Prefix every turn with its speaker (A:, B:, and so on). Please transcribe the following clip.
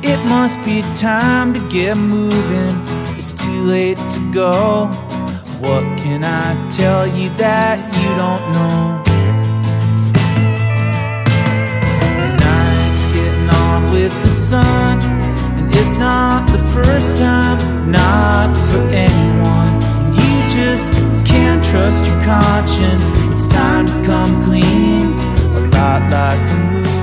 A: It must be time to get moving. It's too late to go. What can I tell you that you don't know? The night's getting on with the sun, and it's not the first time, not for anyone. And you just can't trust your conscience. It's time to come clean, a lot like the moon.